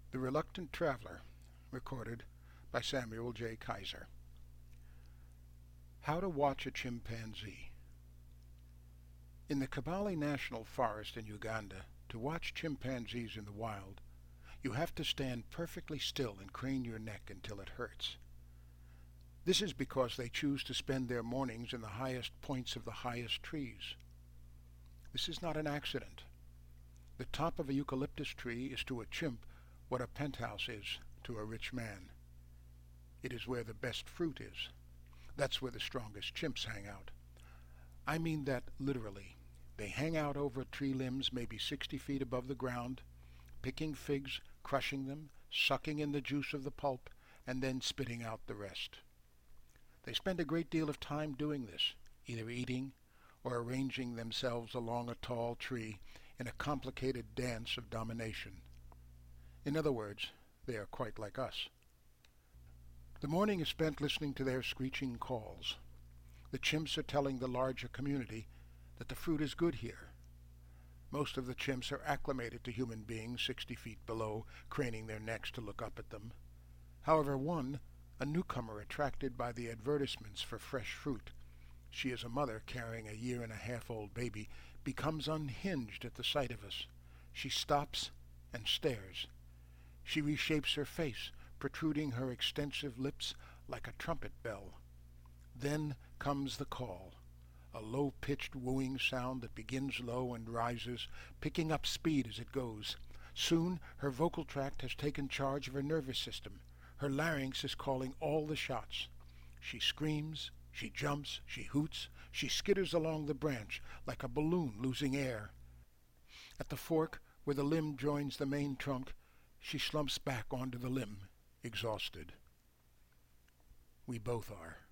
The Reluctant Traveler, recorded by Samuel J. Kaiser. How to watch a chimpanzee. In the Kibale National Forest in Uganda, to watch chimpanzees in the wild, you have to stand perfectly still and crane your neck until it hurts. This is because they choose to spend their mornings in the highest points of the highest trees. This is not an accident. The top of a eucalyptus tree is to a chimp what a penthouse is to a rich man. It is where the best fruit is. That's where the strongest chimps hang out. I mean that literally. They hang out over tree limbs maybe 60 feet above the ground, picking figs, crushing them, sucking in the juice of the pulp, and then spitting out the rest. They spend a great deal of time doing this, either eating or arranging themselves along a tall tree in a complicated dance of domination. In other words, they are quite like us. The morning is spent listening to their screeching calls. The chimps are telling the larger community that the fruit is good here. Most of the chimps are acclimated to human beings 60 feet below, craning their necks to look up at them. However, one, a newcomer attracted by the advertisements for fresh fruit, she is a mother carrying a 1.5-year-old baby, becomes unhinged at the sight of us. She stops and stares. She reshapes her face, protruding her extensive lips like a trumpet bell. Then comes the call, a low-pitched wooing sound that begins low and rises, picking up speed as it goes. Soon her vocal tract has taken charge of her nervous system. Her larynx is calling all the shots. She screams, she jumps, she hoots, she skitters along the branch like a balloon losing air. At the fork, where the limb joins the main trunk, she slumps back onto the limb, exhausted. We both are.